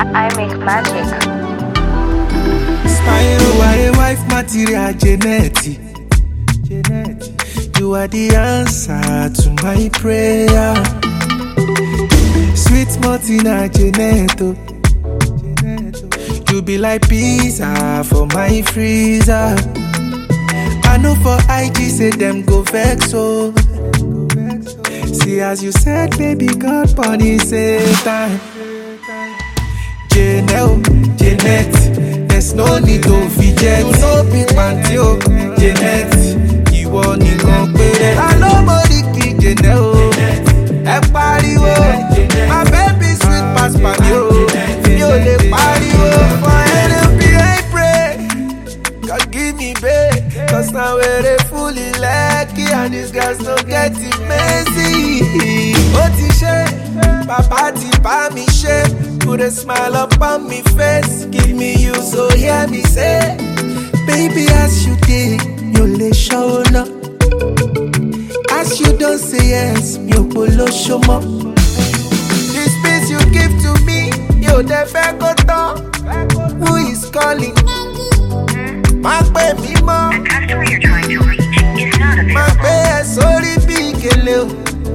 I make magic. Spyro, a wife material genetic. You are the answer to my prayer. Sweet Martina Geneto. You be like pizza for my freezer. I know for IG say them go vex so. See as you said, baby, God punish Satan. Janelle, Janet, there's no need to fidget. You know big panty, oh, Janet. You want it compare. I know money key, Janelle. Everybody, my baby sweet pass by you. You the party, for NLP I pray. God give me babe, cause now we're fully lucky and these guys don't get it messy. Papa tipa me shape, put a smile up on me face. Give me you, so hear me say, baby, as you did, you lay show up. As you don't say yes, you polo show up. This space you give to me, you never go down. Who is calling? My baby mom. The customer you're trying to reach is not available. My baby, sorry, big hello.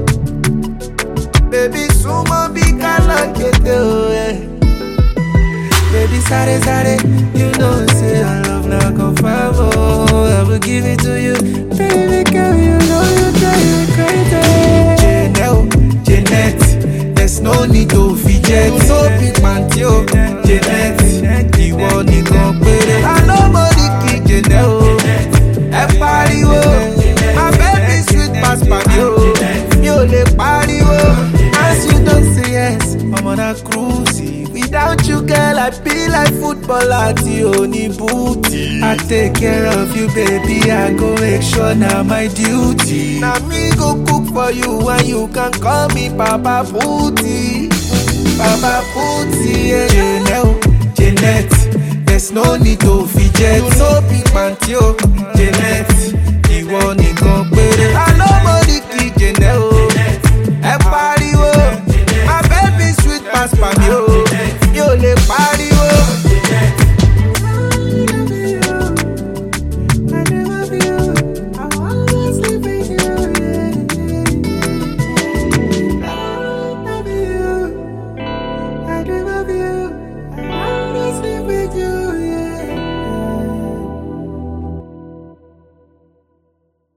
Baby, sumo big alakete. Baby, sorry, you know say I love now confirm. Oh, I will give it to you, baby girl. You know you drive me crazy. Janelle, Janet, there's no need to fidget. You know big panty, oh, Janet. You want it compare. I know money key, Janelle. Everybody, my baby sweet pass by you. You the party, as you don't say yes, I'm on a cruise. Without you, girl, I be like football at the only booty. I take care of you, baby. I go make sure now my duty. Now me go cook for you, and you can call me Papa Pooty. Papa Pooty, yeah. Janelle, Janet, there's no need to fidget. You know big panty, oh, Janet. You want